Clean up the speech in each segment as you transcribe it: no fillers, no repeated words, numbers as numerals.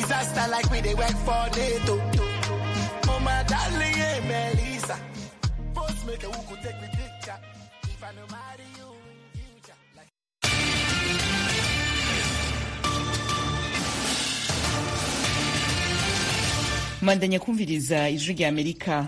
disaster like we they work for NATO. Oh my darling, yeah, Melissa. First make a who could take me picture. If I know marry you in future. Like Mandanya kumviriza ijwi rya Amerika.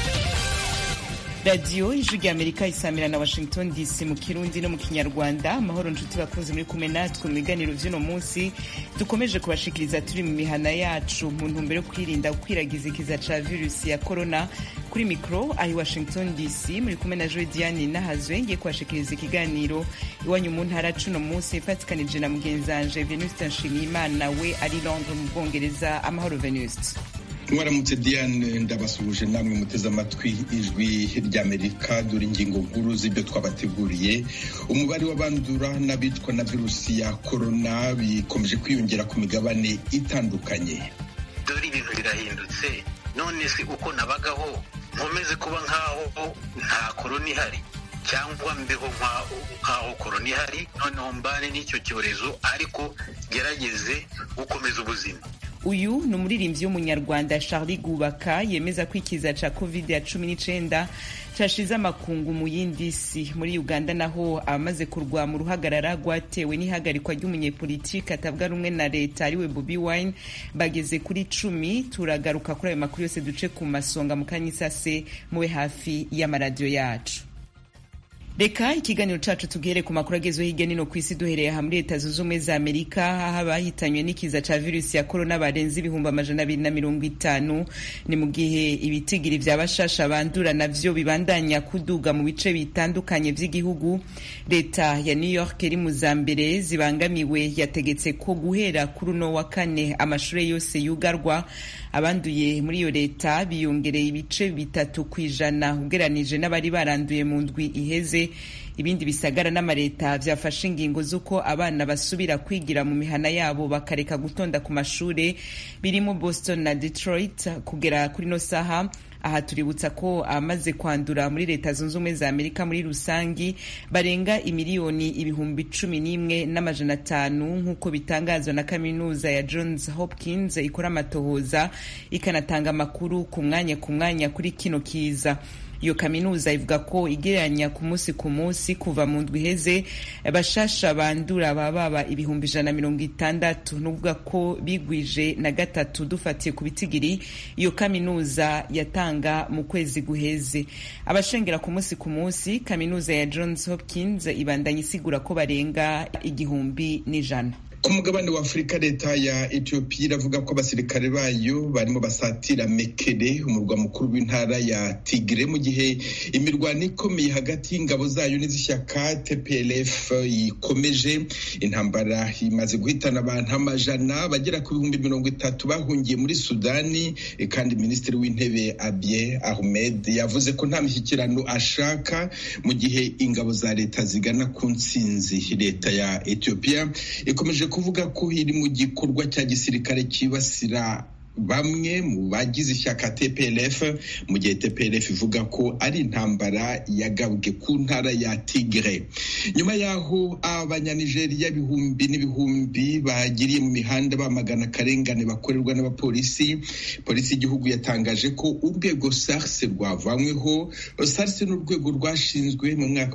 Radio ijwi rya Amerika isamira na Washington DC mu Kirundi no mu Kinyarwanda. Amahoro nshuti bakunze muri kumwe natwe mu biganiro vy'uno munsi dukomeje kubashikiriza turi mu mihana yacu mu ntumbero yo kwirinda gukwiragiza ikiza ca virusi ya corona. Kuri mikro ahi Washington DC muri kumwe na Joy Diane Nahazwe ngiye kubashikiriza ikiganiro iwanyu mu ntara cuno munsi ifatikanije na mugenzanje Venuste Nshimiyimana we ari Londres mu Bwongereza. Amahoro Venuste. Mwaramutse Diane, ndabasuhuje namwe muteze amatwi ijwi ry'Amerika. Dore ingingo nkuru z'ibyo twabateguriye. Umubare w'abandura n'abicwa na virusi ya corona bikomeje kwiyongera ku migabane itandukanye. Dore ibintu birahindutse, none se uko nabagaho nkomeze kuba nkaho nta corona ihari cyangwa mbeho nkaho corona ihari, noneho mbane n'icyo cyorezo ariko gerageze gukomeza ubuzima. Uyu ni umuririmbyi w'umunyarwanda Charlie Gubaka yemeza ko ikiza ca COVID-19 cashize amakungu mu yindi si. Muri Uganda naho abamaze kurwa mu ruhagarara rwatewe n'ihagarikwa ry'umunyepolitiki atavuga rumwe na leta ariwe Bobi Wine bageze kuri 10. Turagaruka kuri ayo makuru yose duce ku masonga mu kanyisase muwe hafi y'amaradiyo yacu. Reka ikiganiro cacu tugere ku makuru agezweho hirya no hino kw'isi duhereye aha muri Leta Zunze Ubumwe za Amerika aho abahitanywe n'ikiza ca virusi ya corona barenze ibihumbi 250. Ni mu gihe ibitigiri vy'abashasha bandura navyo bibandanya kuduga mu bice bitandukanye vy'igihugu. Leta ya New York iri mu zambere zibangamiwe yategetse ko guhera kuri uno wa kane amashure yose yugarwa. Abanduye muri iyo leta biyongereye ibice 3% ugeranije n'abari baranduye mu ndwi iheze. Ibindi bisagara n'amareta vyafashe ingingo z'uko abana basubira kwigira mu mihana yabo bakareka gutonda ku mashure, birimo Boston na Detroit. Kugera kuri no saha aha tuributsa ko amaze kwandura muri Leta Zunze Ubumwe za Amerika muri rusangi barenga imiliyoni 11,500 nk'uko bitangazwa na kaminuza ya Johns Hopkins ikora amatohoza ikanatanga amakuru ku mwanya kuri kino kiza. Iyo kaminuza ivuga ko igereranya ku munsi kuva mu ndwi iheze bashasha bandura baba 160,000, nuvuga ko bigwije na gatatu dufatiye ku bitigiri iyo kaminuza yatanga mu kwezi guheze. Abashengera ku munsi kaminuza ya Johns Hopkins ibandanya isigura ko barenga 1,100. Ku mugabane wa Afrika, leta ya Ethiopia iravuga ko abasirikare bayo barimo basatira Mekele, umurwa mukuru w'intara ya Tigre, mu gihe imirwano ikomeye hagati y'ingabo zayo n'izishyaka TPLF ikomeje. Intambara imaze guhitana abantu amajana bagera ku 30,000 bahungiye muri Sudani, kandi Minisitiri w'Intebe Abiy Ahmed yavuze ko nta mishyikirano ashaka mu gihe ingabo za leta zigana ku ntsinzi. Leta ya Ethiopia ikomeje kuvuga ko iri mu gikorwa cya gisirikare kibasira bamwe mu bagize ishyaka TPLF, mu gihe TPLF ivuga ko ari intambara yagabwe ku ntara ya Tigre. Nyuma yaho abanyanigeria ibihumbi n'ibihumbi bagiriye mu mihanda bamagana akarengane bakorerwa n'abapolisi, polisi y'igihugu yatangaje ko urwego SARS rwavanyweho. SARS ni urwego rwashinzwe mu mwaka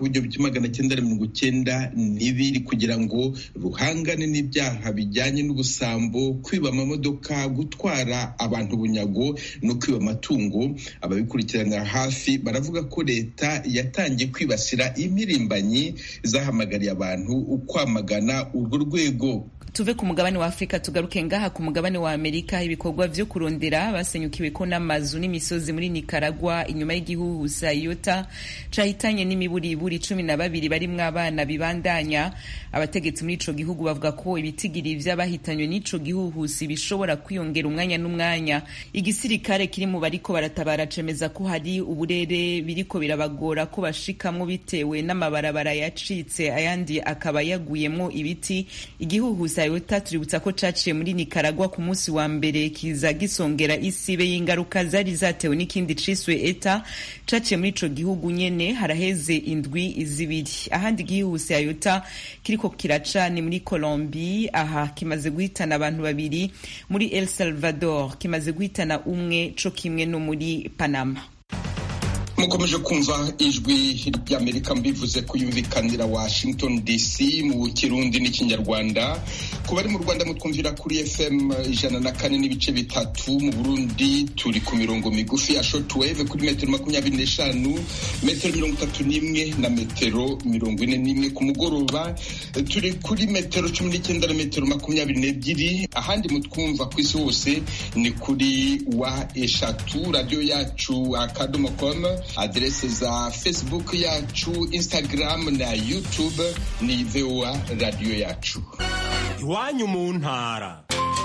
w'1992 kugira ngo ruhangane n'ibyaha bijyanye n'ubusambo, kwiba amamodoka, gutwara abantu bunyago no kwiba amatungo. Ababikurikiranira hafi baravuga ko leta yatangiye kwibasira imirimbanyi zahamagariye abantu ukwamagana urwo rwego. Tuve ku mugabane wa Afrika tugaruke ngaha ku mugabane wa Amerika. Ibikorwa vyo kurondera basenyukiwe ko n'amazu n'imisozi muri Nicaragua inyuma y'igihuhusi Iota cahitanye n'imiburiburi 12 barimwo abana bibandanya. Abategetsi muri ico gihugu bavuga ko ibitigiri vy'abahitanywe n'ico gihuhusi bishobora kwiyongera umwanya n'umwanya. Igisirikare kiri mu bariko baratabara cemeza ko hari uburere biriko birabagora ko bashikamwo bitewe n'amabarabara yacitse, ayandi akaba yaguyemwo ibiti. Igihuhusi Toyota tuributsa ko caciye muri Nicaragua ku munsi wa mbere kiza gisongera isibe y'ingaruka zari zatewe n'ikindi ciswe ETA caciye muri ico gihugu nyene haraheze indwi zibiri. Ahandi gihuse Toyota kiriko kiraca ni muri Colombie, aha kimaze guhitana abantu babiri, muri El Salvador kimaze guhitana umwe, co kimwe no muri Panama. Mukomeje kumva ijwi ry'Amerika mbivuze kuyumvikanira Washington DC mu Kirundi n'Ikinyarwanda. Kubari mu Rwanda mutwumvira kuri FM 104.3, mu Burundi turi ku mirongo migufi ya shortwave kuri metero 25, metero 31 na metero 41. Ku mugoroba turi kuri metero 19 na metero 22. Ahandi mutwumva ku isi hose ni kuri wa eshatu radio yacu akadomo.com, adrese za Facebook yacu, Instagram na YouTube ni VOA radio yacu. Iwanyu mu ntara.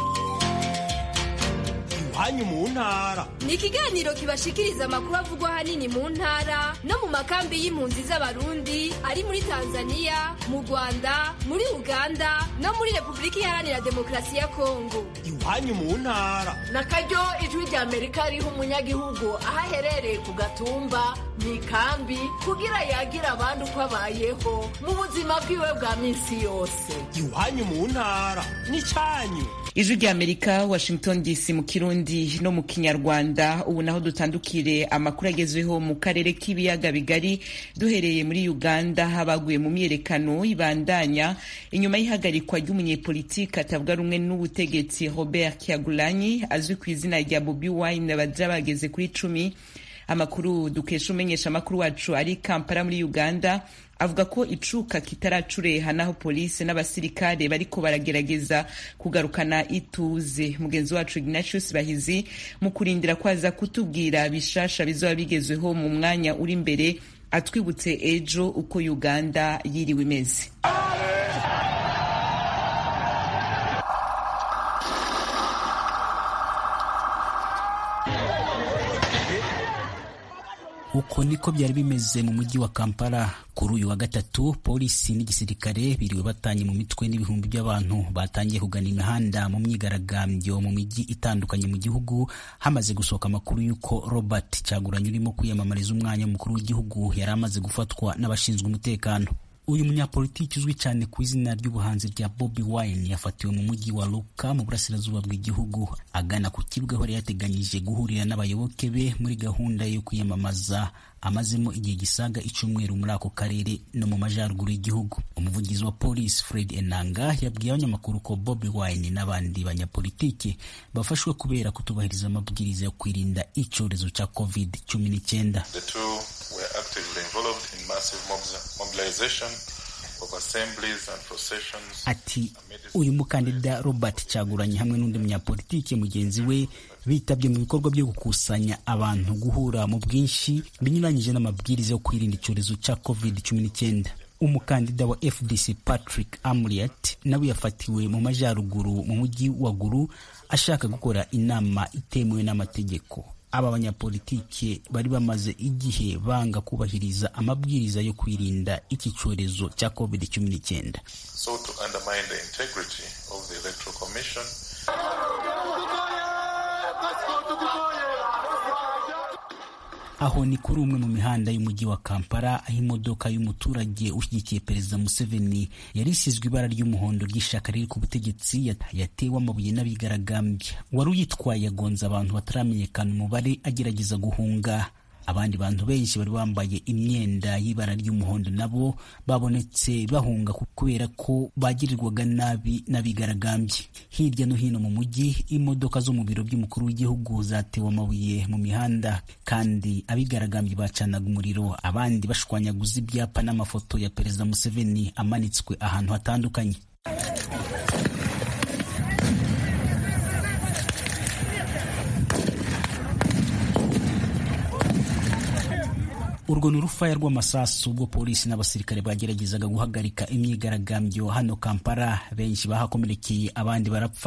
Iwanyu mu ntara ni ikiganiro kibashikiriza amakuru avugwa hanini mu ntara no mu makambi y'impunzi z'abarundi ari muri Tanzania, mu Rwanda, muri Uganda no muri Republika Iharanira Demokarasi ya Kongo. Iwanyu mu ntara nakaryo ijwi ry'Amerika riha umunyagihugu ahaherereye ku gatumba n'ikambi kugira yagira abandi uko abayeho mu buzima bwiwe bwa minsi yose. Iwanyu mu ntara ni cyanyu. Ijwi ry'Amerika, Washington DC mu Kirundi no mu Kinyarwanda. Ubu naho dutandukire amakuru agezweho mu karere k'ibiyaga bigari, duhereye muri Uganda habaguye mu myerekano ibandanya inyuma y'ihagarikwa ry'umunyepolitiki atavuga rumwe n'ubutegetsi Robert Kyagulanyi azwi ku izina rya Bobi Wine baja bageze kuri 10. Amakuru dukesha umenyesha amakuru wacu ari Kampala muri Uganda avuga ko icuka kitaracureha naho polisi n'abasirikare bariko baragerageza kugarukana ituze. Mugenzi wacu Ignatius Bahizi mu kurindira kwaza kutubwira bishasha bizoba bigezweho mu mwanya uri imbere, atwibutse ejo uko Uganda yiriwe imeze. Uko niko byari bimeze mu mujyi wa Kampala kuri uyu wa gatatu. Polisi n'igisirikare biriwe batanye mu mitwe n'ibihumbi by'abantu batangiye kugana imihanda mu myigaragambyo mu mijyi itandukanye mu gihugu, hamaze gusohoka amakuru y'uko Robert Kyagulanyi urimo kwiyamamariza umwanya mukuru w'igihugu yari amaze gufatwa n'abashinzwe umutekano. Uyu munyapolitiki uzwi cyane ku izina ry'ubuhanzi rya Bobi Wine yafatiwe mu mujyi wa Luka mu burasirazuba bw'igihugu agana ku kibuga aho yateganyije guhurira n'abayoboke be muri gahunda yo kwiyamamaza amazemo igihe gisaga icyumweru muri ako karere no mu majyaruguru y'igihugu. Umuvugizi wa polisi Fred Enanga yabwiye abanyamakuru ko Bobi Wine n'abandi banyapolitiki bafashwe kubera kutubahiriza amabwiriza yo kwirinda icyorezo cya COVID-19. Ati uyu mukandida Robert Kyagulanyi hamwe n'undi munyapolitiki mugenzi we bitabye mu bikorwa byo gukusanya abantu guhura mu bwinshi binyuranyije n'amabwiriza yo kwirinda icyorezo cya COVID-19. Umukandida wa FDC Patrick Amriat nawe yafatiwe mu majyaruguru mu mujyi wa Gulu ashaka gukora inama itemewe n'amategeko. Aba banyapolitiki bari bamaze igihe banga kubahiriza amabwiriza yo kwirinda iki cyorezo cya COVID-19. So to undermine the integrity of the Electoral Commission. Aho ni kuri umwe mu mihanda y'umujyi wa Kampala aho imodoka y'umuturage ushyigikiye Perezida Museveni yari isizwe ibara ry'umuhondo ry'ishaka riri ku butegetsi yatewe amabuye n'abigaragambya. Wari uyitwaye yagonze abantu bataramenyekana umubare agerageza guhunga. Abandi bantu benshi bari bambaye imyenda y'ibara ry'umuhondo nabo babonetse bahunga kubera ko bagirirwaga nabi n'abigaragambye. Hirya no hino mu mujyi imodoka zo mu biro by'umukuru w'igihugu zatewe amabuye mu mihanda kandi abigaragambye bacanaga umuriro, abandi bashwanyaguza ibyapa n'amafoto ya Perezida Museveni amanitswe ahantu hatandukanye. Urwo ni urufaya rw'amasasu ubwo polisi n'abasirikare bageragezaga guhagarika imyigaragambyo hano Kampala. Benshi bahakomerekeye abandi barapfa.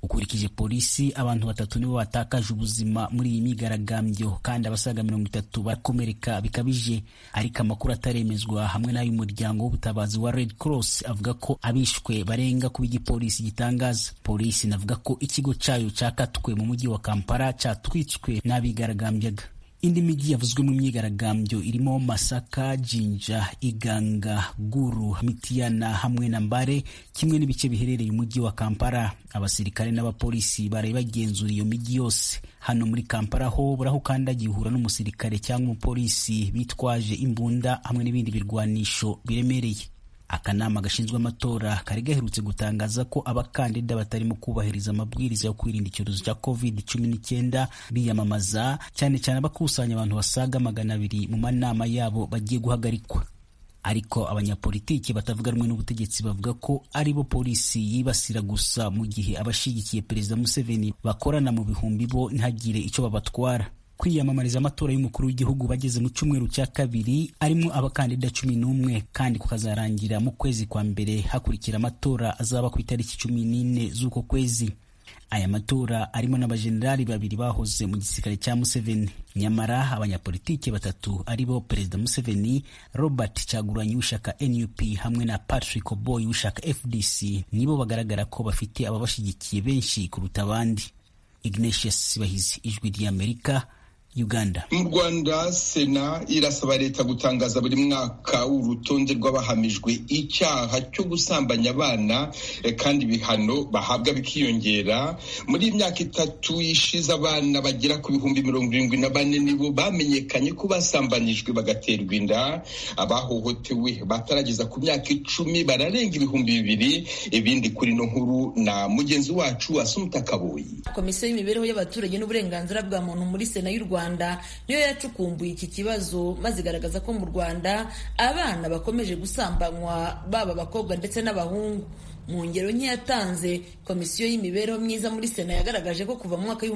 Ukurikije polisi, abantu 3 nibo batakaje ubuzima muri iyi myigaragambyo kandi abasaga 30 bakomereka bikabije, ariko amakuru ataremezwa hamwe n'ay'umuryango w'ubutabazi wa Red Cross avuga ko abishwe barenga kuba igipolisi gitangaza. Polisi navuga ko ikigo cyayo cyakatwe mu mujyi wa Kampala cyatwitswe n'abigaragambyaga. Indi miji yavuzwe mu myigaragambyo irimo Masaka, Jinja, Iganga, Guru, Mitiana hamwe na Mbare, kimwe n'ibice biherereye umujyi wa Kampala. Abasirikare n'abapolisi bari bagenzura iyo miji yose. Hano muri Kampala ho buraho kandi agihura n'umusirikare cyangwa umupolisi bitwaje imbunda hamwe n'ibindi birwanisho biremereye. Akanama gashinzwe amatora kari gaherutse gutangaza ko abakandida batarimo kubahiriza amabwiriza yo kwirinda icyorezo cya COVID-19 biyamamaza, cyane cyane abakusanya abantu basaga 200 mu manama yabo bagiye guhagarikwa. Ariko abanyapolitiki batavuga rumwe n'ubutegetsi bavuga ko ari bo polisi yibasira gusa, mu gihe abashigikiye Perezida Museveni bakorana mu bihumbi bo ntagire icyo babatwara. Kwiyamamariza amatora y'umukuru w'igihugu bageze mu cyumweru cya kabiri, arimo abakandida 11 kandi kukazarangira mu kwezi kwa mbere hakurikira amatora azaba ku itariki 14 z'uko kwezi. Aya matora arimo n'abajenerali 2 bahoze mu gisirikare cya Museveni. Nyamara abanyapolitiki 3 aribo Perezida Museveni, Robert Kyagulanyi w'ishyaka NUP hamwe na Patrick Oboy w'ishyaka FDC nibo bagaragara ko bafite ababashigikiye benshi kuruta abandi. Ignatius Sibahizi, Ijwi ry'Amerika, Uganda. Mu Rwanda, Sena irasaba leta gutangaza buri mwaka urutonde rw'abahamijwe icyaha cyo gusambanya abana kandi ibihano bahabwa bikiyongera. Muri imyaka 3 ishize abana bagera ku 74,000 nibo bamenyekanye ko basambanijwe bagaterwa inda. Abahohotewe batarageza ku myaka 10 bararenga 2,000. Ibindi kuri no nkuru na mugenzi wacu Asumta Kaboyi. Komisiyo y'imibereho y'abaturage n'uburenganzira bwa muntu muri Sena y'u Rwanda niyo yacukumbuye iki kibazo maze igaragaza ko mu Rwanda abana bakomeje gusambanywa, baba abakobwa ndetse n'abahungu. Mu ngero nke yatanze, Komisiyo y'imibereho myiza muri Sena yagaragaje ko kuva mu mwaka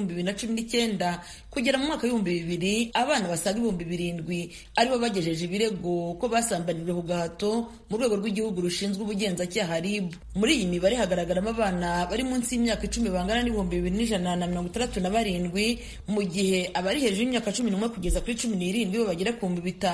2019 kugera mu mwaka 2000 abana basaga 7,000 aribo bagejeje ibirego ko basambanijwe ku gahato mu rwego rw'igihugu rushinzwe ubugenzacyaha RIB. Muri iyi mibare hagaragaramo abana bari munsi y'imyaka 10 bangana n'2,167, mu gihe abari hejuru y'imyaka 11 kugeza kuri 17 bo bagera ku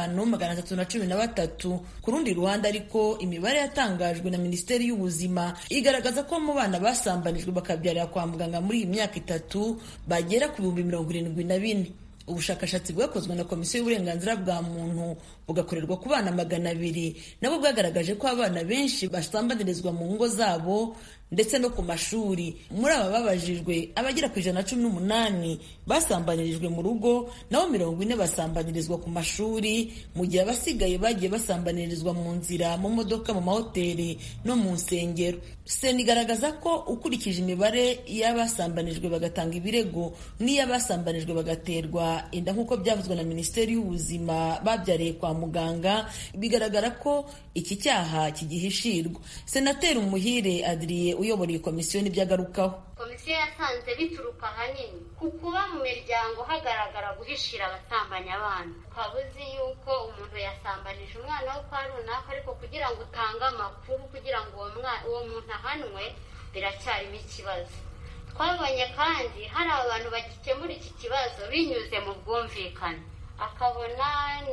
5,313. Ku rundi ruhande ariko, imibare yatangajwe na Minisiteri y'Ubuzima igaragaza ko mu bana basambanijwe bakabyarira kwa muganga muri iyi myaka 3 bagera ku 74. Ubushakashatsi bwakozwe na Komisiyo y'uburenganzira bwa muntu bugakorerwa ku bana 200 nabo bwagaragaje ko abana benshi basambanirizwa mu ngo zabo ndetse no ku mashuri. Muri aba babajijwe, abagera ku 118 basambanirijwe mu rugo, naho 40 basambanirizwa ku mashuri, mu gihe abasigaye bagiye basambanirizwa mu nzira, mu modoka, mu mahoteli no mu nsengero. Sena igaragaza ko ukurikije imibare y'abasambanijwe bagatanga ibirego n'iy'abasambanijwe bagaterwa inda nk'uko byavuzwe na Minisiteri y'Ubuzima babyariye kwa muganga, bigaragara ko iki cyaha kigihishirwa. Senateri Umuhire Adrien uyobora iyi komisiyo n'ibyagarukaho. Komisiyo yasanze bituruka ahanini ku kuba mu miryango hagaragara guhishira abasambanya abana. Ukaba uzi yuko umuntu yasambanije umwana wo kwa runaka, ariko kugira ngo utange amakuru kugira ngo uwo muntu ahanwe biracyarimo ikibazo. Twabonye kandi hari abantu bagikemura iki kibazo binyuze mu bwumvikane, akabona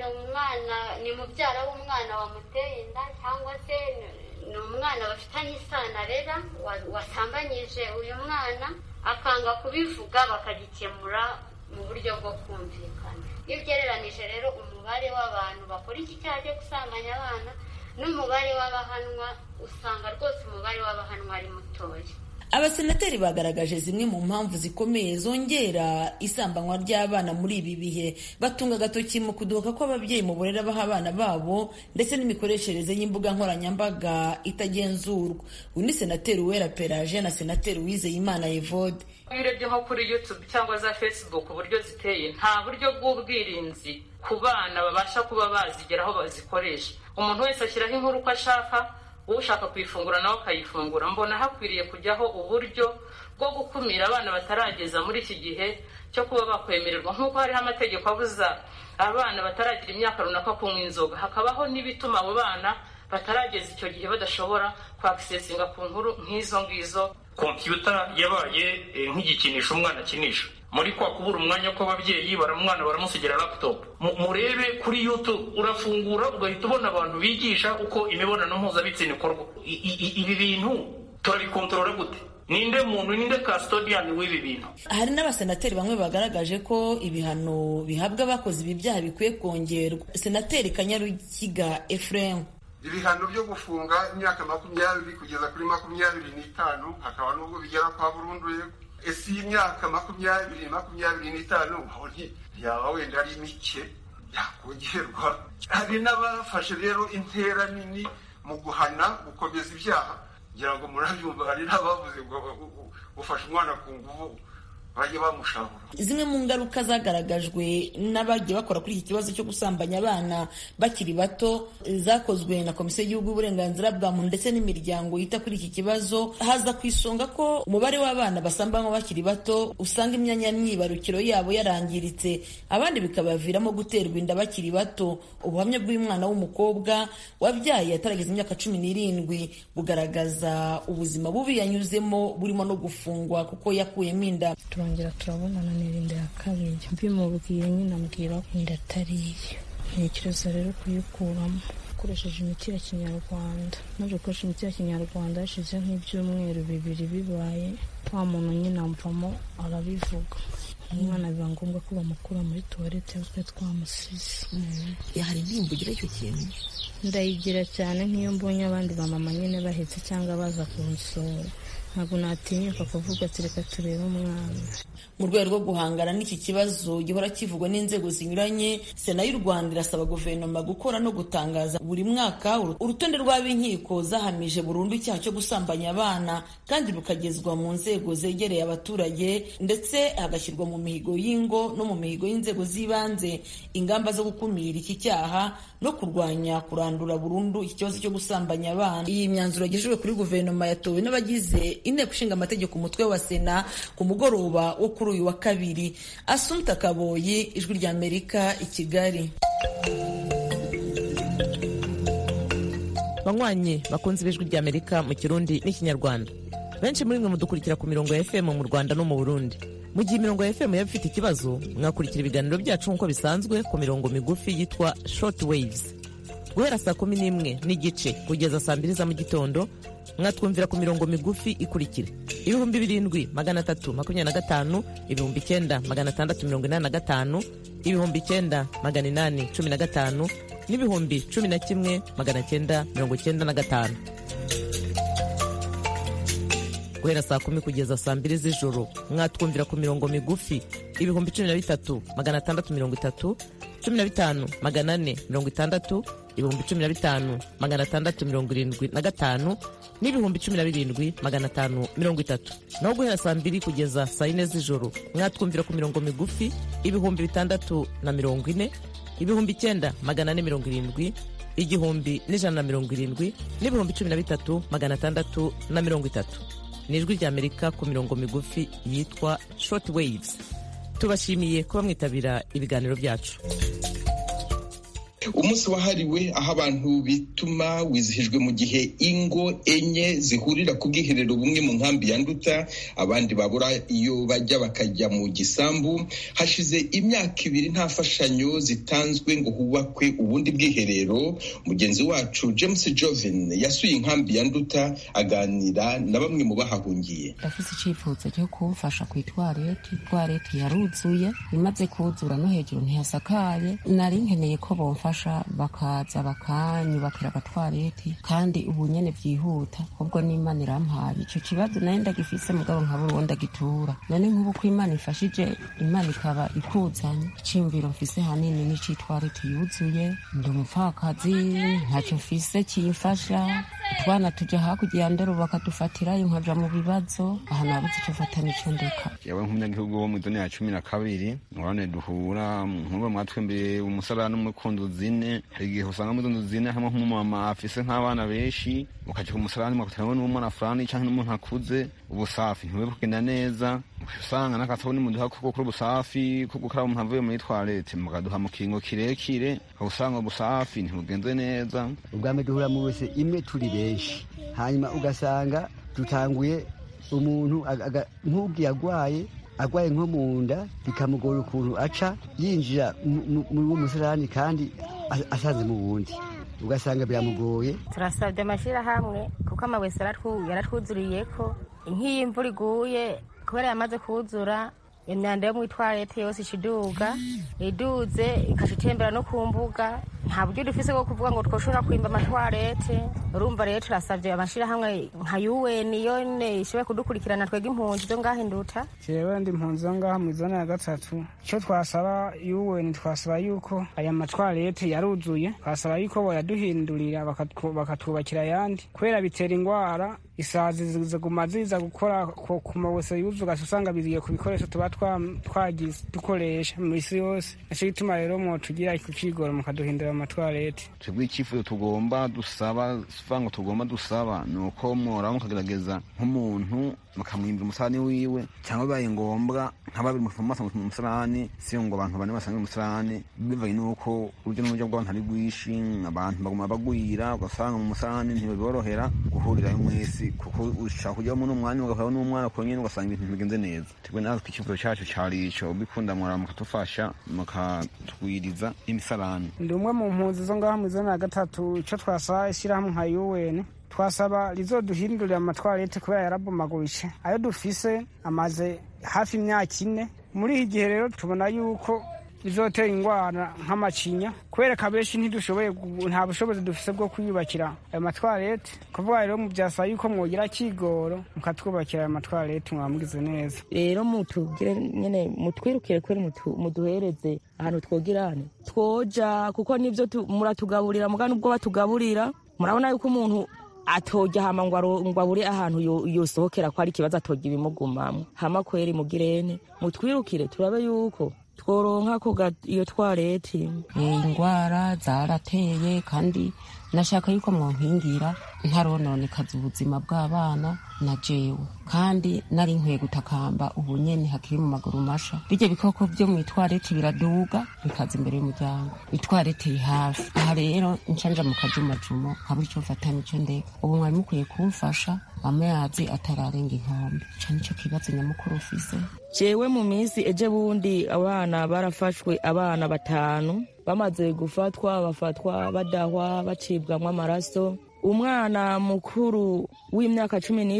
ni mubyara w'umwana wamuteye inda cyangwa se ni umwana bafitanye isano arera wasambanyije uyu mwana, akanga kubivuga bakagikemura mu buryo bwo kumvikana. Iyo ugereranije rero umubare w'abantu bakora iki cyaha cyo gusambanya abana n'umubare w'abahanwa, usanga rwose umubare w'abahanwa ari mutoya. Abasenateri bagaragaje zimwe mu mpamvu zikomeye zongera isambanywa ry'abana muri ibi bihe. Batunga agatoki mu kudohoka kw'ababyeyi mu burere baha abana babo ndetse n'imikoreshereze y'imbuga nkoranyambaga itagenzurwa. Uyu ni Senateri Uwera Pelagie na Senateri Uwizeyimana Evode. Iyo urebye nko kuri YouTube cyangwa za Facebook uburyo ziteye, nta buryo bw'ubwirinzi ku bana babasha kuba bazigeraho bazikoresha. Umuntu wese ashyiraho inkuru uko ashaka, ushaka kuyifungura nawe akayifungura. Mbona hakwiriye kujyaho uburyo bwo gukumira abana batarageza muri iki gihe cyo kuba bakwemererwa, nk'uko hariho amategeko abuza abana bataragira imyaka runaka kunywa inzoga, hakabaho n'ibituma abo bana batarageza icyo gihe badashobora kwakisesinga ku nkuru nk'izo ngizo. Kompiyuta yabaye nk'igikinisho umwana akinisha. Muri kwa kubura umwanya kw'ababyeyi umwana baramusigira laptop. Murebe kuri YouTube urafungura ugahita ubona abantu bigisha uko imibonano mpuzabitsina ikorwa. Ibi bintu turabikontorora gute? Ninde custodian w'ibi bintu? Hari n'abasenateri bamwe bagaragaje ko ibihano bihabwa abakoze ibi byaha bikwiye kongerwa. Senateri Kanyarukiga Ephraim: ibihano byo gufunga imyaka 20 kugeza kuri 25 hakaba n'ubwo bigera kwa burundu. Ese imyaka 25 aho yaba wenda ari mike yakongerwa. Hari n'abafashe rero intera nini mu guhana gukomeza ibyaha. Ngira ngo murabyumva, hari n'abavuze ngo gufasha umwana ku nguvu bajye bamushahura. Zimwe mu ngaruka zagaragajwe n'abagiye bakora kuri iki kibazo cyo gusambanya abana bakiri bato zakozwe na Komisiyo y'Igihugu y'Uburenganzira bwa Muntu ndetse n'imiryango yita kuri iki kibazo, haza ku isonga ko umubare w'abana basambanywa bakiri bato usanga imyanya myibarukiro yabo yarangiritse, abandi bikabaviramo guterwa inda bakiri bato. Ubuhamya bw'umwana w'umukobwa wabyaye atarageza imyaka 17 bugaragaza ubuzima bubi yanyuzemo, burimo no gufungwa kuko yakuyemo inda. Turongera turabonana n'irinde ya kabiri, mbimubwiye nyine ambwira ko inda atariye. Ntekereza rero kuyikuramo ukoresheje imiti ya Kinyarwanda. Naje gukoresha imiti ya Kinyarwanda hashize nk'ibyumweru 2 bibaye, wa muntu nyine amvamo arabivuga. Umwana biba ngombwa ko bamukura muri toilette twe twamusize. Hari indirimbo ugira icyo kintu? Ndayigira cyane nk'iyo mbonye abandi bamama nyine bahetse cyangwa baza kunsura. Ntabwo natinyuka kuvuga ati reka turebe umwana. Mu rwego rwo guhangana n'iki kibazo gihora kivugwa n'inzego zinyuranye, Sena y'u Rwanda irasaba guverinoma gukora no gutangaza buri mwaka urutonde rw'ab'inkiko zahamije burundu icyaha cyo gusambanya abana, kandi rukagezwa mu nzego zegereye abaturage, ndetse hagashyirwa mu mihigo y'ingo no mu mihigo y'inzego z'ibanze ingamba zo gukumira iki cyaha no kurwanya kurandura burundu iki kibazo cyo gusambanya abana. Iyi myanzuro yagejejwe kuri guverinoma yatowe n'abagize Inteko Ishinga Amategeko umutwe wa Sena ku mugoroba wo kuri uyu wa kabiri. Assumpta Kaboyi, Ijwi ry'Amerika, i Kigali. Banywanyi bakunze b'Ijwi ry'Amerika mu Kirundi n'Ikinyarwanda, benshi muri mwe mudukurikira ku mirongo ya FM mu Rwanda no mu Burundi. Mu gihe imirongo ya FM yaba ifite ikibazo, mwakurikira ibiganiro byacu nk'uko bisanzwe ku mirongo migufi yitwa short waves. Guhera saa 11:30 kugeza saa 2 za mu gitondo, mwatwumvira ku mirongo migufi ikurikira: 2325, 9685, 9815, 11995. Guhera saa 10 kugeza saa 2 z'ijoro, mwatwumvira ku mirongo migufi 13630, 15460, 15675 n'17530. Naho guhera saa 2 kugeza saa 4 z'ijoro, mwatwumvira ku mirongo migufi 640, 9470, 1170 n'13630. Ni Ijwi ry'Amerika ku mirongo migufi yitwa short waves. Tubashimiye kuba mwitabira ibiganiro byacu. Umunsi wahariwe aho abantu bituma wizihijwe mu gihe ingo enye zihurira ku bwiherero bumwe mu nkambi ya Nduta, abandi babura iyo bajya bakajya mu gisambu. Hashize imyaka 2 nta fashanyo zitanzwe ngo hubakwe ubundi bwiherero. Mugenzi wacu James Joven yasuye inkambi ya Nduta aganira na bamwe mu bahahungiye. Ndafise icyifuzo cyo kumfasha ku toilette yaruzuye, imaze kuzura no hejuru ntihasakaye. Nari nkeneye ko bomfasha bakaza bakanyubakira agatwareti, kandi ubu nyene vyihuta, ubwo n'Imana irampaye. Ico kibazo nayo ndagifise mugabo nkabura uwo ndagitura. None nk'ubu ko Imana ifashije, Imana ikaba ikuzanye, iciyumviro mfise hanini n'icitwareti yuzuye. Ndi umupfakazi, ntacyo mfise kimfasha. Utwana tuja hakurya ya Ndero bakadufatirayo nkaja mu bibazo, aha nabuze ico mfata n'ico ndeka. Yewe nk'umunyagihugu wo mu zone ya 12 ngorane duhura nk'ubu mwatwembe umusarani n'umukunduzi. Hari igihe usanga muri izo zine hamwe nk'umumama afise nk'abana benshi, ukaja ku musarani mukatanga n'umwana fulani canke n'umuntu akuze, ubusafi ntibube kugenda neza. usanga n'akasabuni muduha ko gukora ubusafi ko gukaraba umuntu avuye muri toilette mukaduha mu kingo kirekire usanga ubusafi ntibugenze neza. ubwa mbere duhura mu wese imwe turi benshi, hanyuma ugasanga dutanguye umuntu nk'ubwiye agwaye nko mu nda bikamugora ukuntu aca yinjira muri uwo musarani kandi asanze mu wundi, ugasanga biramugoye. turasabye amashyirahamwe kuko amawese yaratwuzuriye ko nk'iyo imvura iguye kubera yamaze kuzura imyanda yo mu itwarete yose iduze ikaca itembera no ku mbuga, nta buryo dufise bwo kuvuga ngo twoshobora kwimba amatwarete. urumva rero turasabye amashyirahamwe nka UN yone ishobora kudukurikirana twega impunzi zo ngaho Induta. jewe ndi impunzi zo ngaho mu zone ya 3, icyo twasaba UN twasaba yuko aya matwarete yaruzuye, twasaba yuko boyaduhindurira bakatwubakira ayandi kubera bitera ingwara. Isazi ziguma ziza gukora ku mawese yuzuga, usanga biziye ku bikoresho tuba twagize dukoresha mu isi yose. Nicyo gituma rero mwotugira ikigoro mukaduhindura amatwarete. twebwe icyifuzo tugomba dusaba ni uko mwora mukagerageza nk'umuntu mukamwimbira umusarani wiwe, cyangwa bibaye ngombwa nka babiri mufamasa mu musarani, si ngo abantu bane basange mu musarani, bivanye n'uko urujya n'uruza rw'abantu ari rwinshi, abantu baguma bagwira, ugasanga mu musarani ntibiborohera guhurirayo mwese, kuko ushaka kujyamo n'umwanya ugahura n'umwana ko nyine ugasanga ibintu bigenze neza. twebwe natwe icyifuzo cyacu cyari ico, bikunda mwora mukadufasha mukatwiriza imisarani. ndi umwe mu mpunzi zo ngaho mu zone ya 3, icyo twasaba ishyirahamwe nka UN twasaba rizoduhindurira amatwarete kubera yarabomaguritse. ayo dufise amaze hafi imyaka 4. muri iki gihe rero tubona yuko bizotera ingwara nk'amacinya kubera kabeshi nta bushobozi dufise bwo kwiyubakira ayo matwarete. kuvuga rero muvyasaba yuko mwogira kigoro mukatwubakira ayo matwarete mwamugize neza. rero mutugire nyene mutwirukire kweri muduhereze ahantu twogirane twoja, kuko nivyo muratugaburira muga nubwo batugaburira murabona yuko umuntu atojya hama ngo abure ahantu yosohokera ko ari ikibazo atojya ibimugumamwo. hama kweri mugirene mutwirukire turabe yuko tworonka ko iyo twarete. ingwara zarateye kandi nashaka yuko mwompingira ntarononekaza ubuzima bw'abana na jewe, kandi nari nkwiye gutakamba ubu nyene hakiri mu maguru masha. bijya bikoko byo mu itwarete biraduga bikaza imbere y'umuryango, itwarete iri hafi. aha rero ncanja mu kajumajumo habura ico mfata nico ndeka. ubu mwari mukwiye kumfasha amazi atararenga inkombe. ico nico kibazo nyamukuru ufise. jewe mu minsi eje bundi abana barafashwe, abana 5 bamaze gufatwa, bafatwa badahwa bacibwamwo amaraso. umwana mukuru w'imyaka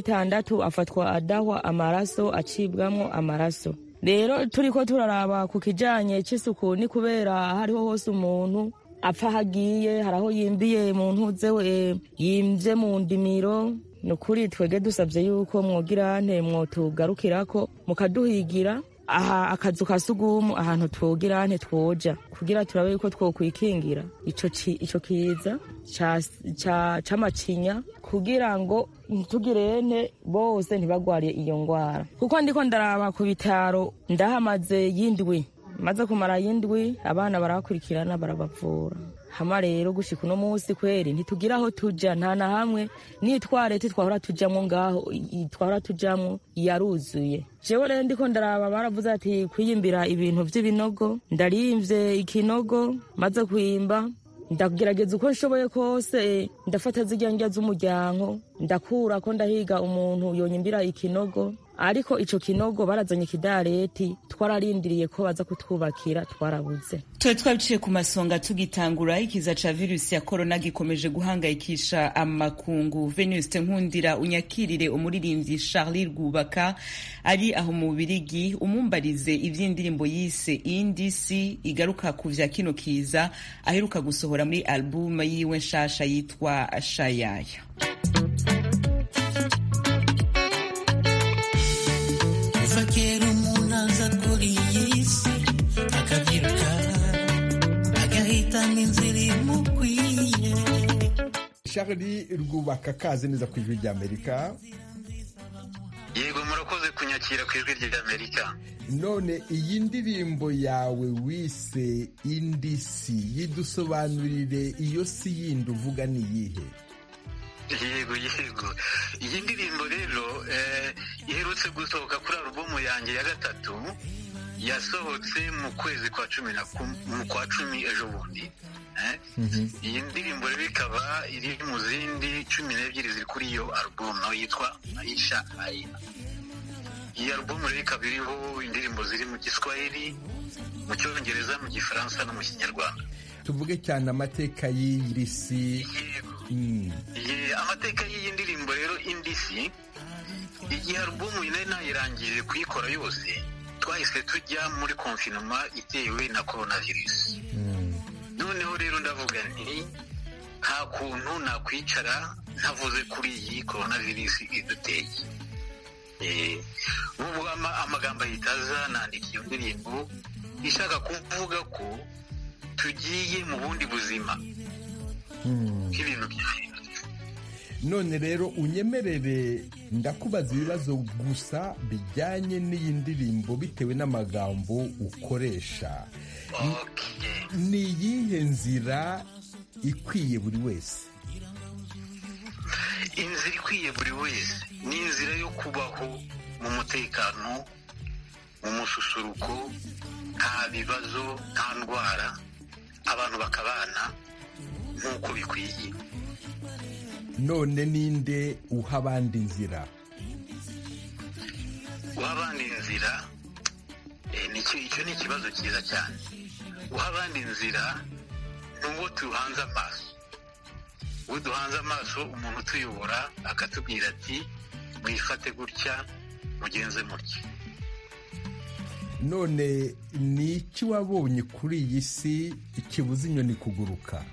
16 afatwa adahwa amaraso, acibwamwo amaraso. rero turiko turaraba ku kijanye c'isuku ni kubera hariho hose umuntu apfa hagiye, haraho yimbiye mu ntuze yimvye mu ndimiro. nukuri twege dusavye yuko mwogirante mwotugarukirako mukaduhigira aha akazu ka sugumu ahantu twogirante twoja kugira turabe yuko twokwikingira ico kiza c'amacinya kugira ngo tugirene bose ntibagwariye iyo ngwara. kuko ndiko ndaraba ku bitaro ndahamaze yindwi, maze kumara yindwi abana barakurikirana barabavura. hama rero gushika uno munsi kweri ntitugira aho tuja, nta na hamwe n'itwarete twahora tujamwo ngaho twahora tujamwo yaruzuye. jewe rero ndiko ndaraba baravuze ati kwiyimbira ibintu vy'ibinogo, ndarimvye ikinogo maze kwimba ndagerageza uko nshoboye kose, ndafata zirya ndya z'umuryango ndakura ko ndahiga umuntu yonyimbira ikinogo, ariko ico kinogo barazanye ikidareti twararindiriye ko baza kutwubakira twarabuze. twabiciye ku masonga tugitangura ikiza ca virusi ya corona gikomeje guhangayikisha amakungu. Venuste Nkundira unyakirire umuririmbyi Charlie Rwubaka ari aho mu Bubiligi, umumbarize ivy'indirimbo yise Indisi igaruka ku vya kino kiza aheruka gusohora muri album yiwe nshasha yitwa Shayaya. Fakera umuntu aza kuri iyi si akabyiruka agahitamo inzira imukwiye. Charlie Rwubaka, kaze neza ku ijwi ry'Amerika. yego murakoze kunyakira ku ijwi ry'Amerika. none iyi ndirimbo yawe wise Indisi yidusobanurire iyo si yindi uvuga ni iyihe? yego iyi ndirimbo rero iherutse gusohoka kuri alubumu yanjye ya gatatu, yasohotse mu kwezi kwa cumi ejo bundi. Iyi ndirimbo rero ikaba iri mu zindi 12 ziri kuri iyo alubumu yitwa Maisha Aina. Iyi alubumu rero ikaba iriho indirimbo ziri mu Giswahili, mu Cyongereza, mu Gifaransa no mu Kinyarwanda. Tuvuge cyane amateka y'Indisi. Amateka y'iyi ndirimbo rero Indisi, igihe alubumu nari nayirangije kuyikora yose, twahise tujya muri konfinoma itewe na coronavirus. Noneho rero ndavuga nti nta kuntu nakwicara ntavuze kuri iyi coronavirus iduteye. Ubwo amagambo ahitaza nandika iyo ndirimbo ishaka kuvuga ko tugiye mu bundi buzima nk'ibintu byahindutse. None rero unyemerere ndakubaza ibibazo gusa bijyanye n'iyi ndirimbo bitewe n'amagambo ukoresha. Ni iyihe nzira ikwiye buri wese? Inzira ikwiye buri wese ni inzira yo kubaho mu mutekano, mu mususuruko, nta bibazo, nta ndwara, abantu bakabana nk'uko bikwiye. None ninde uha abandi inzira? Uha abandi inzira, icyo ni ikibazo cyiza cyane. Uha abandi inzira ni uwo tuhanze amaso. Uwo duhanze amaso, umuntu utuyobora akatubwira ati mwifate gutya, mugenze mutya. None ni iki wabonye kuri iyi si ikibuza inyoni kuguruka?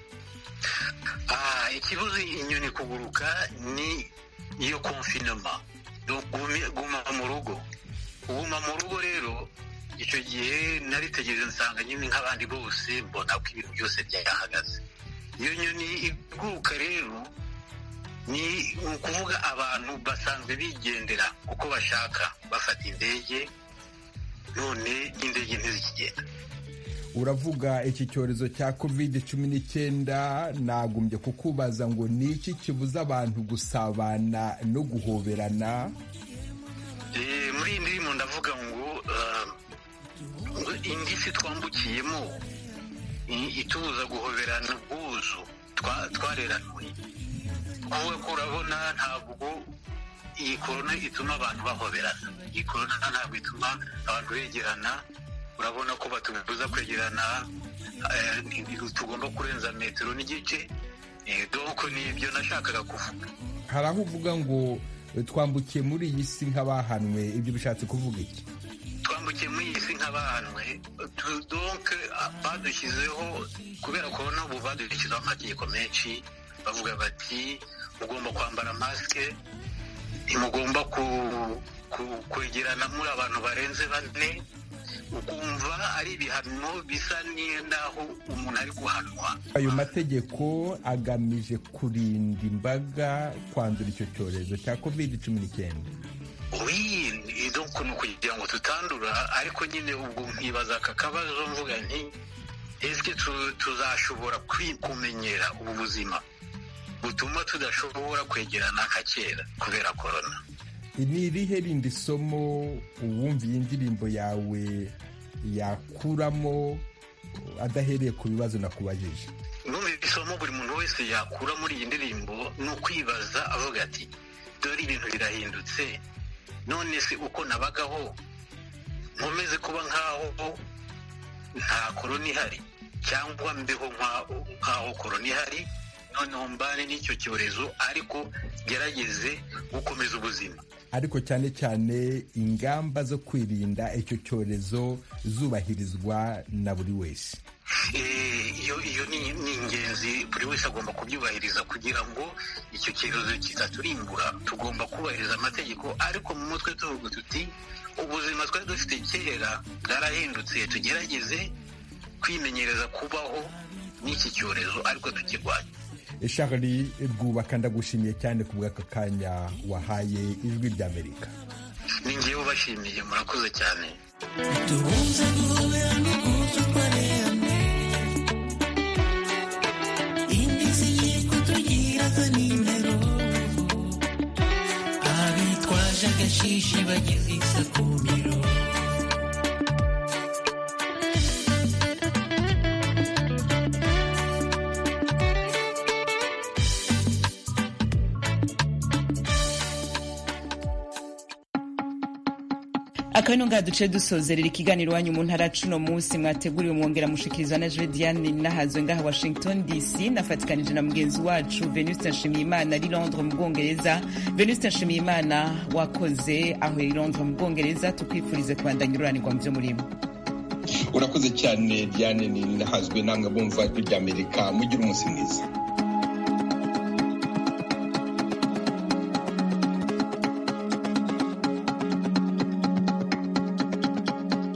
Ikibuza inyoni kuguruka ni iyo konfinoma, guma mu rugo. Uguma mu rugo rero, icyo gihe naritegereje nsanga nyine nk'abandi bose mbona ko ibintu byose byahagaze. Iyo nyoni iguruka rero ni ukuvuga abantu basanzwe bigendera uko bashaka, bafata indege, none indege ntizikigenda. Uravuga iki cyorezo cya COVID-19, nagumbye kukubaza ngo ni iki kibuza abantu gusabana no guhoberana? Muri iyi ndirimbo ndavuga ngo indisi twambukiyemo itubuza guhoberana ubwuzu twareranwe. Kuvuga ko urabona ntabwo iyi korona ituma abantu bahoberana, iyi korona ntabwo ituma abantu begerana. Urabona ko batubuza kwegerana, tugomba kurenza metero n'igice. Donc nibyo nashakaga kuvuga. Hari aho uvuga ngo twambukiye muri iyi si nk'abahanwe, ibyo bishatse kuvuga iki? Twambukiye muri iyi si nk'abahanwe, donc badushyizeho, kubera ko nabo badushyizeho amategeko menshi, bavuga bati mugomba kwambara masike, ntimugomba kwegerana muri abantu barenze 4. Ukumva ari ibihano bisa n'aho umuntu ari guhanwa. Ayo mategeko agamije kurinda imbaga kwandura icyo cyorezo cya COVID-19. Donc ni ukugira ngo tutandura, ariko nyine ubwo nkibaza aka kabazo mvuga nti ese tuzashobora kumenyera ubu buzima butuma tudashobora kwegerana nka kera kubera korona? Ni irihe rindi somo uwumviye indirimbo yawe yakuramo adahereye ku bibazo nakubajije? Numva isomo buri muntu wese yakura muri iyi ndirimbo ni ukwibaza avuga ati dore ibintu birahindutse, none se uko nabagaho nkomeze kuba nkaho nta korona ihari, cyangwa mbeho nkaho korona ihari, noneho mbane n'icyo cyorezo ariko gerageze gukomeza ubuzima. Ariko cyane cyane ingamba zo kwirinda icyo cyorezo zubahirizwa na buri wese. Iyo ni ingenzi, buri wese agomba kubyubahiriza kugira ngo icyo cyorezo kitaturimbura. Tugomba kubahiriza amategeko, ariko mu mutwe tuvuga tuti ubuzima twari dufite kera bwarahindutse, tugerageze kwimenyereza kubaho n'iki cyorezo ariko tukirwanya. Charlie Rwubaka, ndagushimiye cyane ku bw'aka kanya wahaye Ijwi ry'Amerika. Ni ngewe ubashimiye, murakoze cyane. Tubuze guhoberana ubwuzu twareranywe, indisi yitwa tugira nimero. akaba ngaha duce dusozerera ikiganiro wanyu mu ntara cuno munsi mwateguriwe mwongera mushikirizwa na Diane Nahazwe ngaha Washington DC nafatikanije na mugenzi wacu Venuste Nshimiyimana ari Londres mu Bwongereza. Venuste Nshimiyimana wakoze aho i Londres mu Bwongereza, tukwifurize kubandanya ururanirwa mu byo murimo. Urakoze cyane Diane Nahazwe, namwe bumva ry'Amerika, mugira umunsi mwiza.